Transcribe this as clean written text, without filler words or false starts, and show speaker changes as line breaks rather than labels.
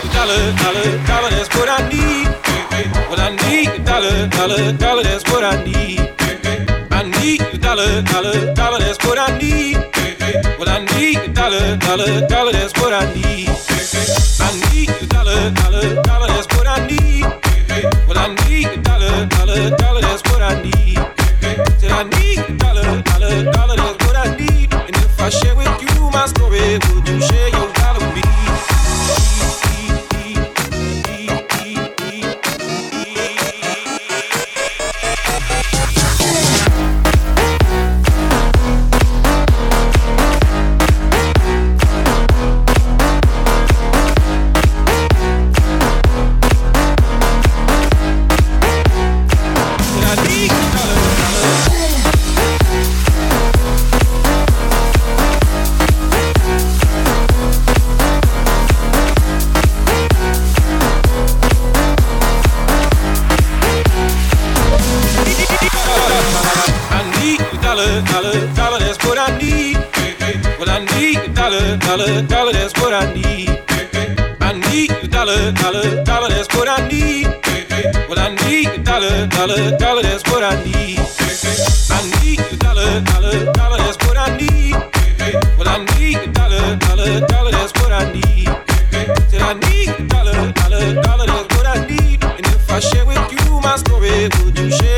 dollar, dollar, dollar, that's what I need. What I need, dollar, dollar, dollar, that's what I need. I need a dollar, dollar, dollar, that's what I need. What I need, dollar, dollar, dollar, that's what I need. I need a dollar, dollar, dollar, that's what I need. What I need, dollar, dollar, dollar, that's what I need. Said I need a dollar, dollar, dollar, that's what I need. And if I share with you my story, would you share your dollar with me? Dollar, dollar, that's what I need. I need a dollar, dollar, dollar, that's what I need. What I need, a dollar, dollar, dollar, that's what I need. I need a dollar, dollar, dollar, that's what I need. What I need, a dollar, dollar, dollar, that's what I need. Said I need a dollar, dollar, dollar, that's what I need. And if I share with you my story, would you share?